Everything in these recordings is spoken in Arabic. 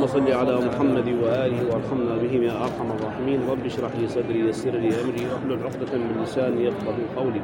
اللهم صل على محمد وآله وارحمنا بهم يا أرحم الراحمين. رب اشرح لي صدري يسر لي أمري واحلل عقدة من لساني يفقهوا قولي.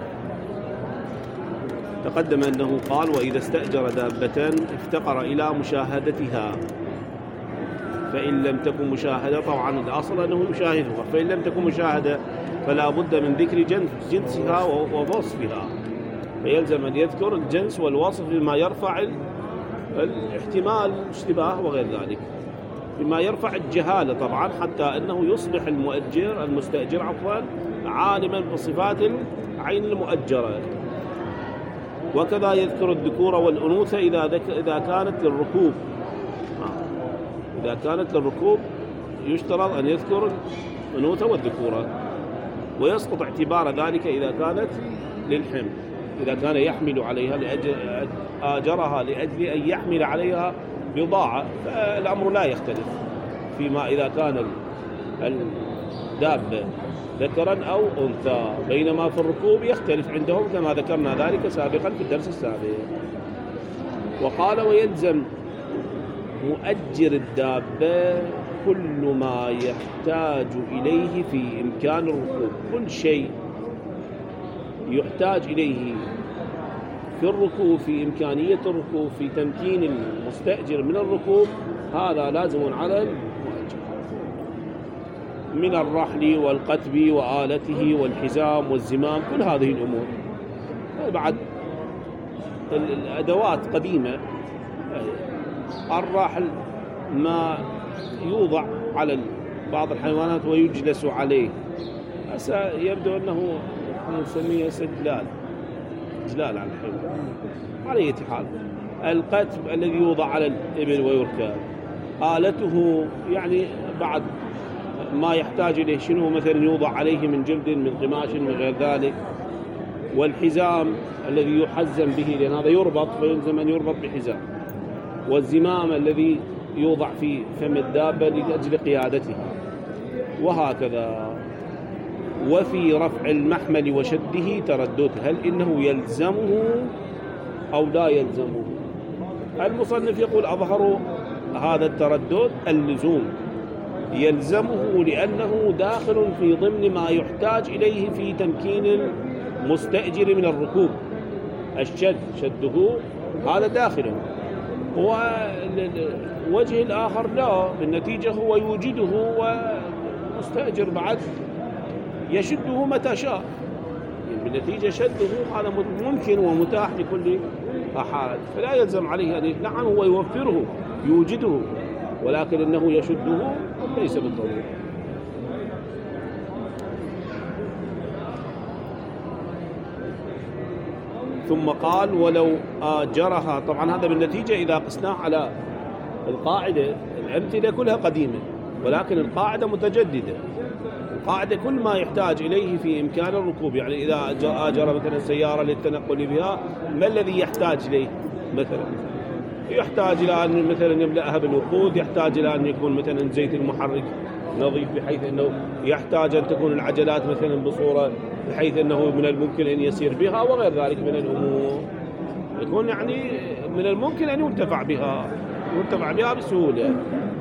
تقدم أنه قال: وإذا استأجر دابة افتقر إلى مشاهدتها، فإن لم تكن مشاهدة، طبعا الأصل أنه يشاهدها، فإن لم تكن مشاهدة فلا بد من ذكر جنسها ووصفها، فيلزم أن يذكر الجنس والوصف بما يرفع الاحتمال الاشتباه وغير ذلك، بما يرفع الجهالة طبعا، حتى أنه يصبح المستأجر عالما بصفات العين المؤجرة. وكذا يذكر الذكور والأنوثة إذا كانت للركوب. إذا كانت للركوب يشترط أن يذكر الأنوثة والذكورة، ويسقط اعتبار ذلك إذا كانت للحمل، إذا كان يحمل عليها آجرها لأجل أن يحمل عليها بضاعة، فالأمر لا يختلف فيما إذا كان الدابة ذكرا أو أنثى، بينما في الركوب يختلف عندهم كما ذكرنا ذلك سابقا في الدرس السابق. وقال: ويلزم مؤجر الدابة كل ما يحتاج إليه في إمكان الركوب. كل شيء يحتاج إليه في الركوب، في إمكانية الركوب، في تمكين المستأجر من الركوب، هذا لازم على المؤجر، من الرحل والقتب وآلته والحزام والزمام، كل هذه الأمور. بعد الأدوات قديمة، الرحل ما يوضع على بعض الحيوانات ويجلس عليه، يبدو أنه نسميه سجلال على الحيوان. على أي حال، القتب الذي يوضع على الإبل ويركب، آلته يعني بعد ما يحتاج إليه، شنو مثلا يوضع عليه من جلد من قماش من غير ذلك، والحزام الذي يحزم به، لأن هذا يربط فيلزم أن يربط بحزام، والزمام الذي يوضع في فم الدابة لأجل قيادتها، وهكذا. وفي رفع المحمل وشده تردد، هل إنه يلزمه أو لا يلزمه؟ المصنف يقول: أظهر هذا التردد اللزوم، يلزمه لأنه داخل في ضمن ما يحتاج إليه في تمكين المستأجر من الركوب. شده هذا داخله، والوجه الآخر لا، بالنتيجة هو يوجده، والمستأجر بعد يشده متى شاء، بالنتيجة شده هذا ممكن ومتاح لكل أحد، فلا يلزم عليه أن نعم هو يوفره يوجده، ولكن أنه يشده ليس بالضرورة. ثم قال: ولو آجرها، طبعا هذا بالنتيجة إذا قسناه على القاعدة، الأمثلة كلها قديمة، ولكن القاعدة متجددة. القاعدة كل ما يحتاج إليه في إمكان الركوب، يعني إذا آجر مثلا سيارة للتنقل بها، ما الذي يحتاج إليه؟ مثلا يحتاج إلى أن مثلا يملأها بالوقود، يحتاج إلى أن يكون مثلا زيت المحرك نظيف، بحيث أنه يحتاج أن تكون العجلات مثلا بصورة بحيث أنه من الممكن أن يسير بها، وغير ذلك من الأمور، يكون يعني من الممكن أن ينتفع بها بسهولة.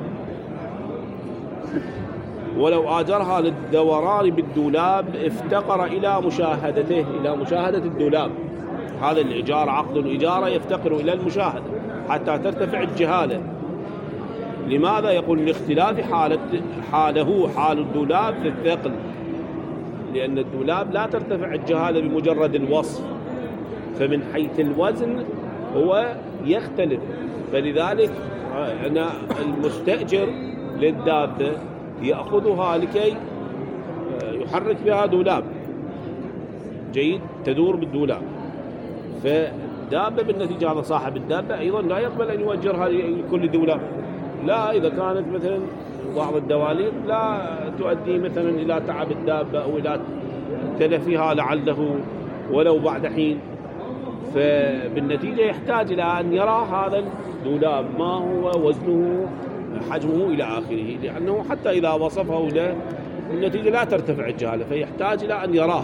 ولو آجرها للدوران بالدولاب افتقر إلى مشاهدته، إلى مشاهدة الدولاب. هذا الإجارة، عقد الإجارة يفتقر إلى المشاهدة حتى ترتفع الجهالة. لماذا؟ يقول: لاختلاف حال الدولاب في الثقل، لأن الدولاب لا ترتفع الجهالة بمجرد الوصف، فمن حيث الوزن هو يختلف، فلذلك أنا المستأجر للدابة يأخذها لكي يحرك بها دولاب جيد تدور بالدولاب، فدابة بالنتيجة هذا صاحب الدابة أيضا لا يقبل أن يوجرها لكل دولاب، لا إذا كانت مثلا بعض الدواليب لا تؤدي مثلا إلى تعب الدابة أو إلى تلفها لعله ولو بعد حين، فبالنتيجة يحتاج إلى أن يرى هذا الدولاب ما هو وزنه حجمه إلى آخره، لأنه حتى إذا وصفه له النتيجة لا ترتفع الجهالة، فيحتاج إلى أن يراه.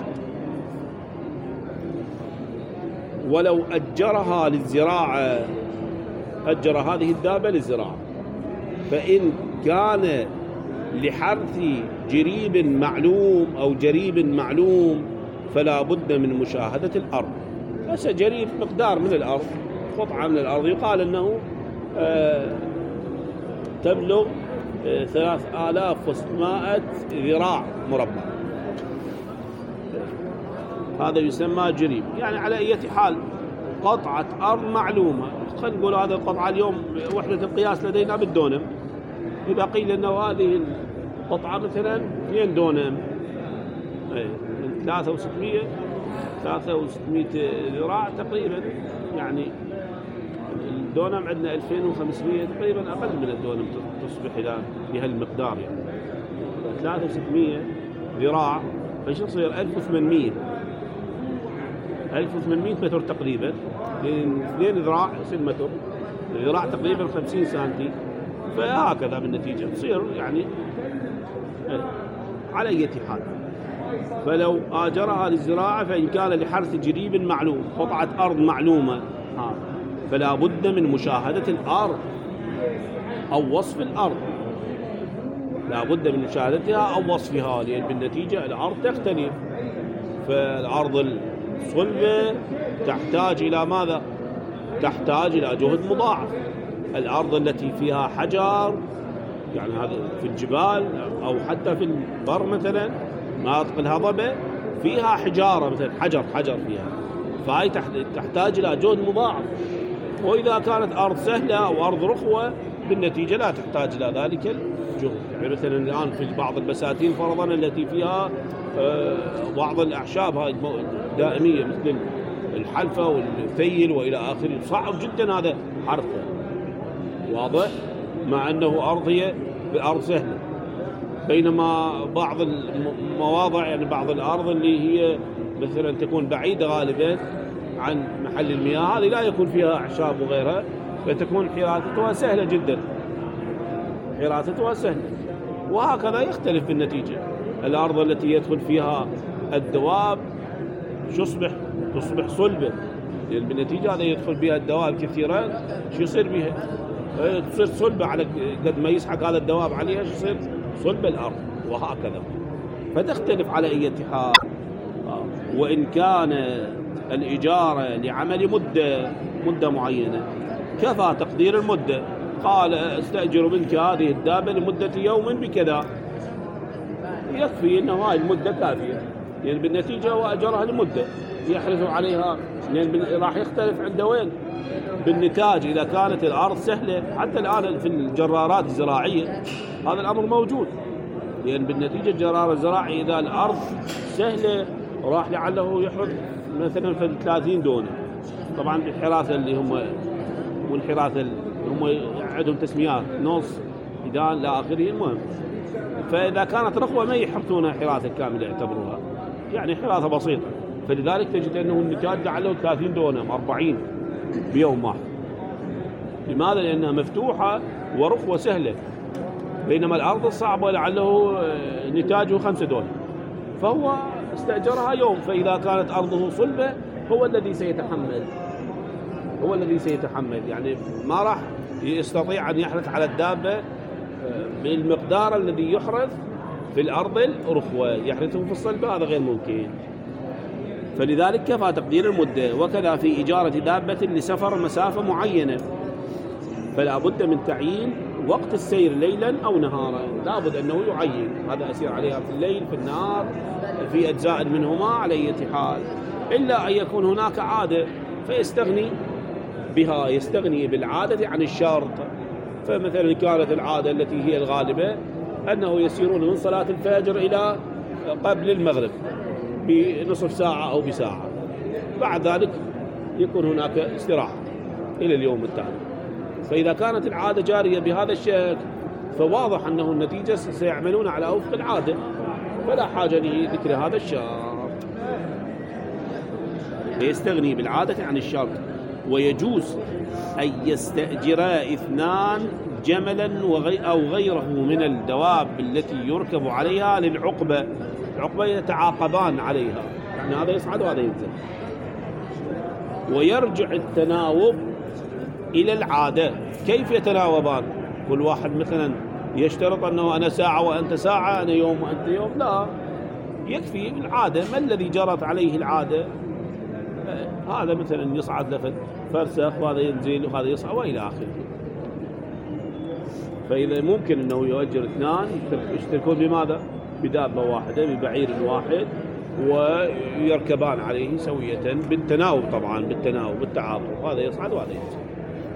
ولو أجرها للزراعة، أجر هذه الدابة للزراعة، فإن كان لحرث جريب معلوم أو جريب معلوم فلا بد من مشاهدة الأرض. بس جريب مقدار من الأرض، قطعة من الأرض، يقال أنه تبلغ 3600 ذراع مربع، هذا يسمى جريب. يعني على أي حال قطعة أرض معلومة، خلينا نقول هذا القطعة اليوم وحدة القياس لدينا بالدونم، إذا قيل أنه هذه القطعة مثلا 2 دونم، 3600 ذراع تقريبا، يعني الدونم عندنا 2500 تقريبا، أقل من الدونم تصبح إلى بهالمقدار، يعني 3600 ذراع، فايش يصير 1800 متر تقريبا، 2 ذراع يصير متر، ذراع تقريبا 50 سنتي، فهكذا بالنتيجة تصير يعني على أي حال. فلو آجرها للزراعة فإن كان لحرث جريب معلوم، قطعة أرض معلومة، فلا بد من مشاهدة الأرض أو وصف الأرض، لا بد من مشاهدتها أو وصفها، لأن بالنتيجة الأرض تختلف. فالأرض الصلبة تحتاج إلى ماذا؟ تحتاج إلى جهد مضاعف. الأرض التي فيها حجر، يعني هذا في الجبال أو حتى في البر مثلا، مناطق الهضبة فيها حجارة مثلا، حجر فيها، فهي تحتاج إلى جهد مضاعف. وإذا كانت أرض سهلة أو أرض رخوة بالنتيجة لا تحتاج إلى ذلك الجهد. يعني مثلا الآن في بعض البساتين فرضا التي فيها بعض الأعشاب هاي دائمية مثل الحلفة والثيل وإلى آخره، صعب جدا هذا حرثه، واضح، مع أنه أرض هي بأرض سهلة. بينما بعض المواضع، يعني بعض الأرض اللي هي مثلا تكون بعيدة غالبا عن محل المياه، هذه لا يكون فيها أعشاب وغيرها، فتكون حراثتها سهلة جدا، حراثتها سهلة. وهكذا يختلف بالنتيجة. الأرض التي يدخل فيها الدواب تصبح صلبة، يعني بالنتيجة هذا يدخل بها الدواب كثيرا، شو يصير بها؟ تصير صلبة، على قد ما يسحق هذا الدواب عليها يصير صلبة الأرض، وهكذا. فتختلف على أي حال. وإن كان الإجارة لعمل مدة معينة، كفى تقدير المدة. قال استأجر منك هذه الدابة لمدة يوم بكذا، يكفي أنه هاي المدة كافية، يعني بالنتيجة هو أجرها لمدة يحرث عليها، يعني راح يختلف عنده وين بالنتاج. إذا كانت الأرض سهلة، حتى الآن في الجرارات الزراعية هذا الأمر موجود، يعني بالنتيجة الجرار الزراعي إذا الأرض سهلة راح لعله يحرث مثلا في 30 دونة. طبعا الحراثة اللي هم والحراثة اللي هم عندهم تسميات، نص، إدان، لا آخره، المهم. فإذا كانت رخوة ما يحرثونها حراثة كاملة، يعتبروها يعني حراثة بسيطة، فلذلك تجد أنه النتاج لعله 30 دونة 40 بيوم واحد. لماذا؟ لأنها مفتوحة ورخوة سهلة، بينما الأرض الصعبة لعله نتاجه 5 دونة، فهو استأجرها يوم. فإذا كانت أرضه صلبة هو الذي سيتحمل، يعني ما راح يستطيع أن يحرث على الدابة بالمقدار الذي يحرث في الأرض الرخوة، يحرثه في الصلبة، هذا غير ممكن. فلذلك كفى تقدير المدة. وكذا في إجارة دابة لسفر مسافة معينة، فلا بد من تعيين وقت السير ليلا أو نهارا، لا بد أنه يعين هذا أسير عليها في الليل في النهار في أجزاء منهما على أي حال، إلا أن يكون هناك عادة فيستغني بها، يستغني بالعادة عن الشرط. فمثلا كانت العادة التي هي الغالبة أنه يسيرون من صلاة الفجر إلى قبل المغرب بنصف ساعة أو بساعة، بعد ذلك يكون هناك استراحة إلى اليوم التالي. فإذا كانت العادة جارية بهذا الشكل فواضح أنه النتيجة سيعملون على وفق العادة، فلا حاجة لذكر هذا الشرط. يستغني بالعادة عن الشرط. ويجوز أن يستأجرا 2 جملا أو غيره من الدواب التي يركب عليها للعقبة. العقبة يتعاقبان عليها، يعني هذا يصعد وهذا ينزل. ويرجع التناوب إلى العادة. كيف يتناوبان؟ كل واحد مثلا يشترط أنه أنا ساعة وأنت ساعة، أنا يوم وأنت يوم، لا، يكفي العادة. ما الذي جرت عليه العادة؟ هذا مثلا يصعد له فرسخ وهذا ينزل وهذا يصعد وإلى آخره. فإذا ممكن أنه يؤجر اثنان يشتركون بماذا؟ بدابة واحدة، ببعير واحد، ويركبان عليه سوية بالتناوب، طبعا بالتناوب بالتعاطف، هذا يصعد وهذا ينزل.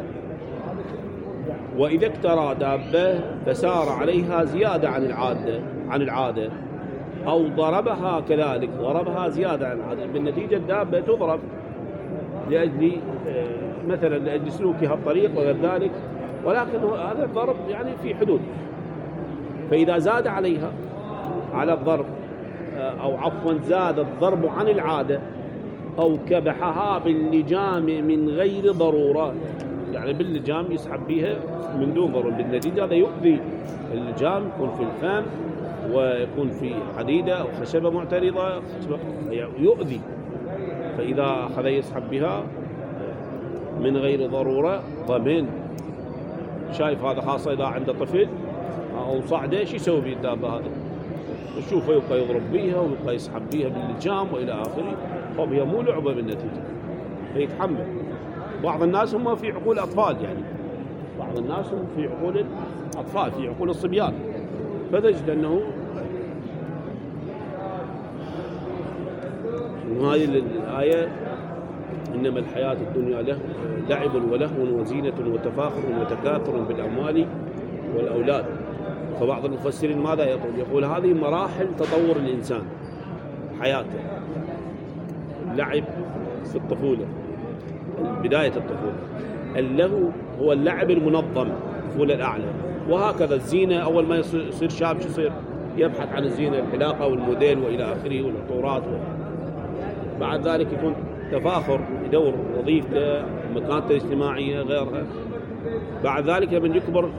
وإذا اكترى دابة فسار عليها زيادة عن العادة أو ضربها كذلك، ضربها زيادة عن العادة، بالنتيجة الدابة تضرب لأجل مثلا لأجل سلوكها الطريق وغير ذلك، ولكن هذا الضرب يعني في حدود. فإذا زاد عليها على الضرب، أو عفوا زاد الضرب عن العادة، أو كبحها باللجام من غير ضرورة، يعني باللجام يسحب بها من دون ضرورة، بالنتيجة هذا يؤذي اللجام، يكون في الفم ويكون في حديدة أو خشبة معترضة، يؤذي. فإذا أخذ يسحب بها من غير ضرورة ضمن. شايف هذا خاصة إذا عنده طفل أو صعدة، شو يسوي بالدابة هذا؟ وشوفه يبقى يضرب بيها ويبقى يسحب بيها باللجام وإلى آخره، فهي مو لعبة بالنتيجة، فيتحمل. بعض الناس هم في عقول أطفال، يعني بعض الناس هم في عقول الأطفال، في عقول الصبيان، فتجد أنه هذه الآية إنما الحياة الدنيا لعب ولهو وزينة وتفاخر وتكاثر بالأموال والأولاد. فبعض المفسرين ماذا يقول هذه مراحل تطور الإنسان حياته. اللعب في الطفولة، بداية الطفولة، اللهو هو اللعب المنظم، الطفولة الأعلى، وهكذا الزينة. أول ما يصير شاب شو يصير؟ يبحث عن الزينة، الحلاقة والموديل وإلى آخره والعطورات. بعد ذلك يكون تفاخر، يدور وظيفته، مكانته الاجتماعية، غيرها. بعد ذلك من يكبر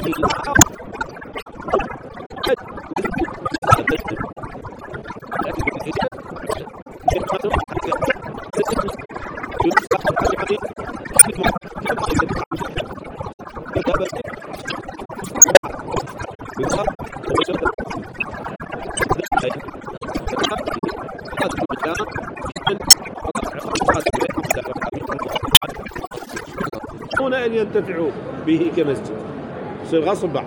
هنا أن ينتفعوا به كمسجد يصير غصب بعد.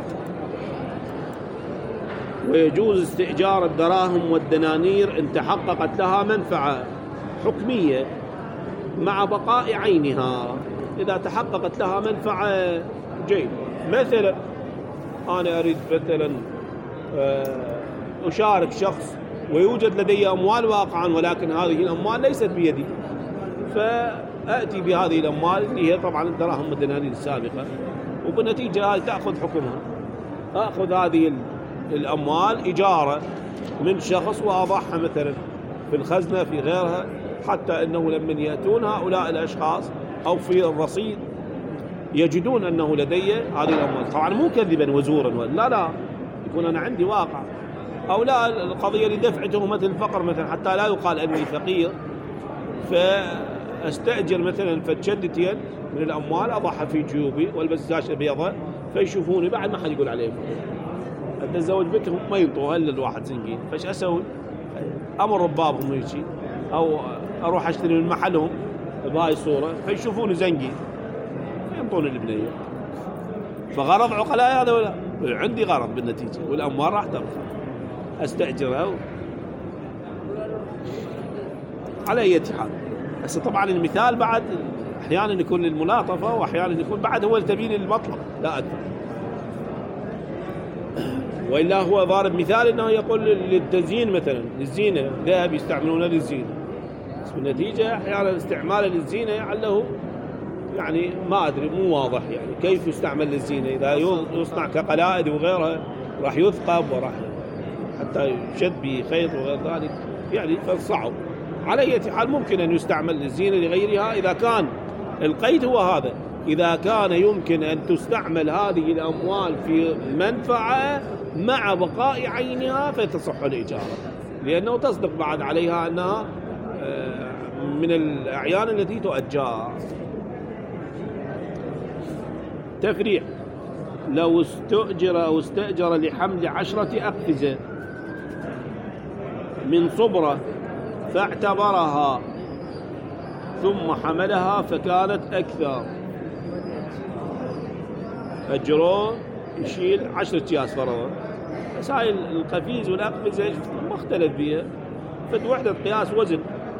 ويجوز استئجار الدراهم والدنانير إن تحققت لها منفعة حكمية مع بقاء عينها. إذا تحققت لها منفعة جيد، مثلا أنا أريد مثلا أشارك شخص ويوجد لدي أموال واقعا، ولكن هذه الأموال ليست بيدي، فأتي بهذه الأموال اللي هي طبعا الدراهم والدنانير السابقة، وبالنتيجة هذه تأخذ حكمها. أخذ هذه الأموال إجارة من شخص وأضعها مثلا في الخزنة في غيرها، حتى أنه لما يأتون هؤلاء الأشخاص أو في الرصيد يجدون أنه لدي هذه الأموال، طبعا مو كذبا وزورا، لا يكون أنا عندي واقع. أو لا القضية لدفع تهمة الفقر مثلا، حتى لا يقال أني فقير، فأستأجر مثلا فتشدتين من الأموال أضعها في جيوبي والبس زاشة بيضاء فيشوفوني بعد ما حد يقول عليه أتزوج بكر ما ينطوها إلا الواحد زنقين. فايش أسوي؟ أمر ببابهم ويجي، أو أروح أشتري من محلهم بهاي الصورة فيشوفوني زنقين ينطون البنية. فغرض عقلاء هذا ولا عندي غرض بالنتيجة، والأموال راح تبقى أستأجرها على أي حال. بس طبعا المثال بعد أحيانا يكون للملاطفة، وأحيانا يكون بعد هو التبيين للمطلب لا أكثر. وإلا هو ضارب مثال أنه يقول للتزيين مثلا للزينة، ذهب يستعملونه للزينة، بس بالنتيجة أحيانا استعماله للزينة لعله يعني ما أدري مو واضح يعني كيف يستعمل للزينة. إذا يصنع كقلائد وغيرها راح يثقب وراح حتى يشد بخيط وغير ذلك يعني فصعب. على أي حال ممكن أن يستعمل للزينة لغيرها إذا كان القيد هو هذا، إذا كان يمكن أن تستعمل هذه الأموال في منفعة مع بقاء عينها فتصح الإجارة، لأنه تصدق بعد عليها أنها من الأعيان التي تؤجر. تفريع: لو استأجر لحمل 10 أقفزة من صبرة فاعتبرها ثم حملها فكانت أكثر، أجروه يشيل 10 أكياس فرضا، بس هاي القفيز والأقفزة مختلف فيها، فد وحدة قياس وزن،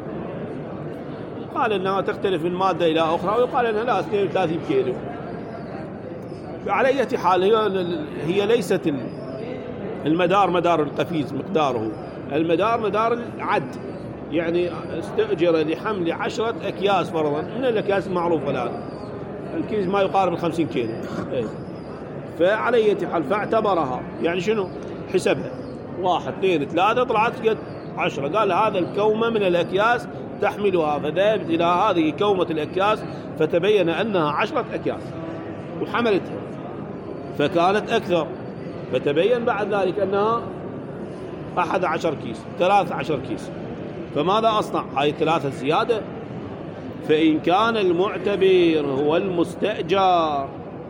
قال أنها تختلف من مادة إلى أخرى، ويقال أنها لا 32 كيلو. فعلى أي حال هي ليست المدار مدار القفيز مقداره، المدار مدار العد، يعني استأجر لحمل 10 أكياس فرضا من الأكياس المعروفة الآن، الكيس ما يقارب 50 كيلو. فعلى أي حال فاعتبرها يعني شنو حسبها 1 2 3 طلعت قد 10، قال هذا الكومة من الأكياس تحملها، فذهبت إلى هذه كومة الأكياس فتبين أنها 10 أكياس وحملتها فكانت أكثر، فتبين بعد ذلك أنها 11 كيس 13 كيس. فماذا أصنع؟ هاي 3 زيادة. فإن كان المعتبر هو المستأجر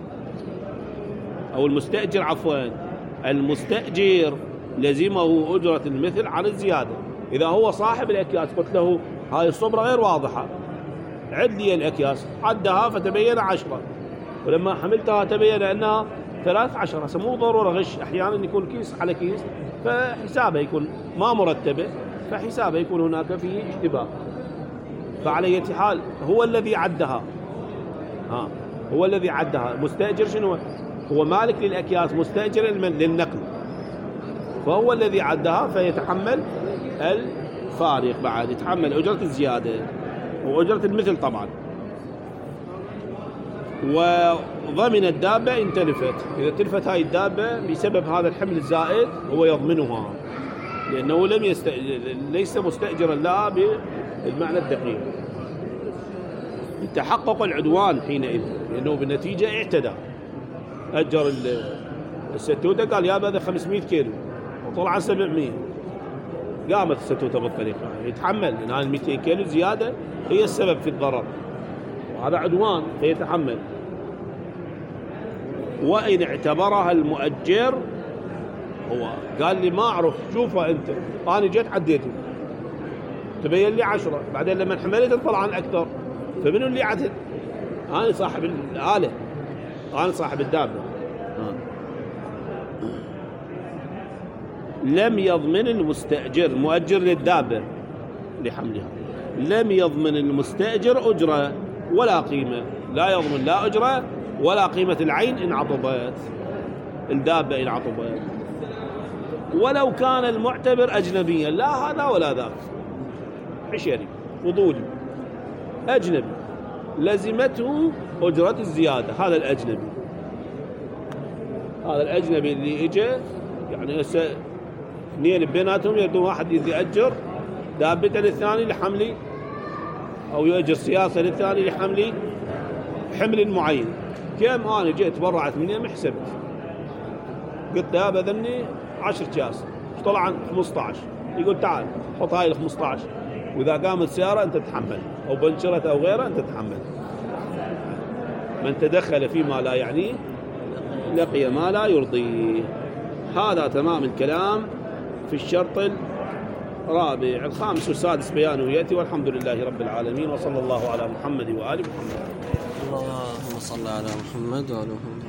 أو المستأجر عفوا المستأجر لزمه أجرة المثل عن الزيادة. إذا هو صاحب الأكياس قلت له هاي الصبرة غير واضحة، عد لي الأكياس، عدها فتبين 10، ولما حملتها تبين أنها 13. هسه مو ضرورة غش، أحيانا يكون كيس على كيس فحسابه يكون ما مرتبة، فحسابه يكون هناك فيه اشتباه. فعلى أي حال هو الذي عدها، هو الذي عدها. مستأجر شنو هو؟ مالك للأكياس، مستأجر للنقل، فهو الذي عدها فيتحمل الفارق، بعد يتحمل أجرة الزيادة وأجرة المثل طبعا. وضمن الدابة إن تلفت، إذا تلفت هاي الدابة بسبب هذا الحمل الزائد هو يضمنها، لأنه ليس مستأجرا لها بالمعنى الدقيق. تحقق العدوان حينئذ، لأنه بالنتيجة اعتدى. أجر الستوتة قال يا هذا 500 كيلو وطلع 700. قامت الستوتة بالطريقة يتحمل لأن هاي 200 كيلو زيادة هي السبب في الضرر، وهذا عدوان فيتحمل. وإن اعتبرها المؤجر، هو قال لي ما أعرف، شوفها أنت، أنا جيت عديته تبين لي 10، بعدين لما حملت طلع عن أكثر، فمنو اللي عدل؟ أنا صاحب الآلة، أنا صاحب الدابة. لم يضمن المستأجر، مؤجر للدابة لحملها، لم يضمن المستأجر أجرة ولا قيمة، لا يضمن لا أجرة ولا قيمة العين إن عطبت الدابة، إن عطبت، ولو كان المعتبر أجنبيا، لا هذا ولا ذاك، عشري فضولي أجنبي، لزمته أجرة الزيادة. هذا الأجنبي، هذا الأجنبي اللي إجا يعني اثنين بيناتهم يردون واحد يأجر دابة للثاني لحملي، أو يأجر سياسة للثاني لحملي حمل معين. كم أنا جيت برعت مني ما حسبت، قلت له بذني 10 أكياس، طلع عن 15. يقول تعال حط هاي ال 15، وإذا قامت السيارة أنت تتحمل، أو بنشرت أو غيره أنت تتحمل. من تدخل فيما لا يعنيه لقي ما لا يرضيه. هذا تمام الكلام في الشرط الرابع. الخامس والسادس بيانه يأتي، والحمد لله رب العالمين، وصلى الله على محمد وآل محمد. اللهم صل على محمد وعلى محمد.